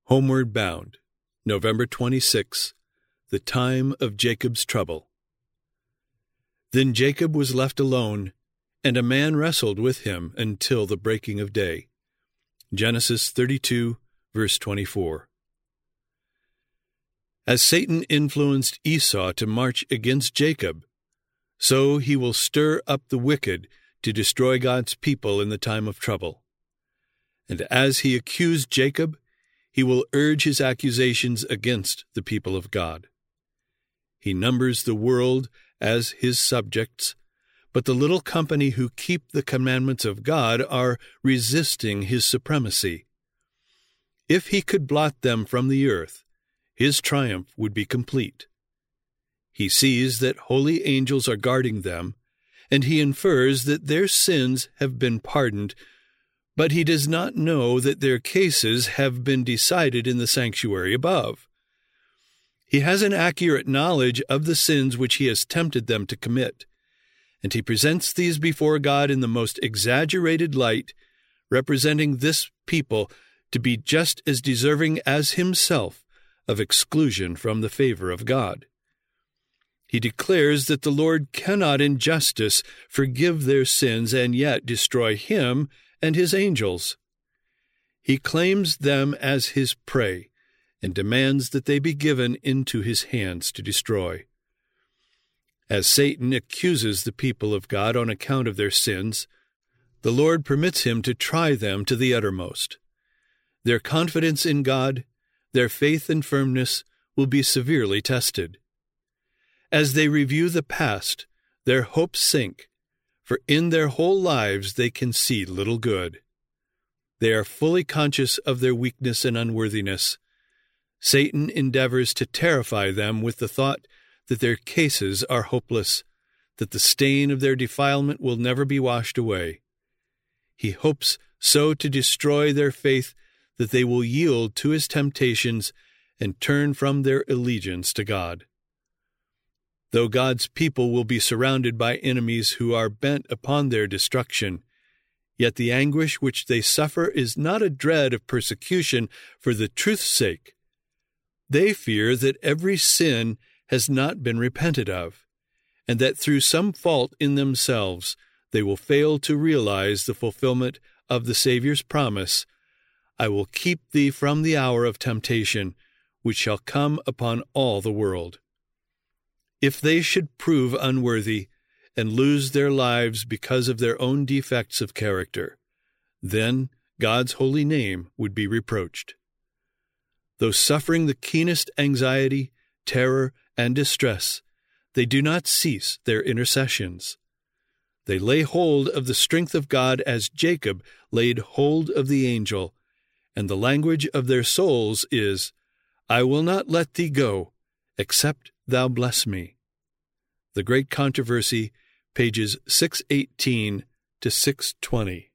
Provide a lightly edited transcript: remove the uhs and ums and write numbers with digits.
Homeward Bound, November 26, the time of Jacob's trouble. Then Jacob was left alone, and a man wrestled with him until the breaking of day. Genesis 32, verse 24. As Satan influenced Esau to march against Jacob, so he will stir up the wicked to destroy God's people in the time of trouble. And as he accused Jacob, he will urge his accusations against the people of God. He numbers the world as his subjects, but the little company who keep the commandments of God are resisting his supremacy. If he could blot them from the earth, his triumph would be complete. He sees that holy angels are guarding them, and he infers that their sins have been pardoned, but he does not know that their cases have been decided in the sanctuary above. He has an accurate knowledge of the sins which he has tempted them to commit, and he presents these before God in the most exaggerated light, representing this people to be just as deserving as himself of exclusion from the favor of God. He declares that the Lord cannot in justice forgive their sins and yet destroy him and his angels. He claims them as his prey and demands that they be given into his hands to destroy. As Satan accuses the people of God on account of their sins, the Lord permits him to try them to the uttermost. Their confidence in God, their faith and firmness will be severely tested. As they review the past, their hopes sink, for in their whole lives they can see little good. They are fully conscious of their weakness and unworthiness. Satan endeavors to terrify them with the thought that their cases are hopeless, that the stain of their defilement will never be washed away. He hopes so to destroy their faith that they will yield to his temptations and turn from their allegiance to God. Though God's people will be surrounded by enemies who are bent upon their destruction, yet the anguish which they suffer is not a dread of persecution for the truth's sake. They fear that every sin has not been repented of, and that through some fault in themselves they will fail to realize the fulfillment of the Savior's promise, "I will keep thee from the hour of temptation, which shall come upon all the world." If they should prove unworthy and lose their lives because of their own defects of character, then God's holy name would be reproached. Though suffering the keenest anxiety, terror, and distress, they do not cease their intercessions. They lay hold of the strength of God as Jacob laid hold of the angel, and the language of their souls is, "I will not let thee go, except thou bless me." The Great Controversy, pages 618 to 620.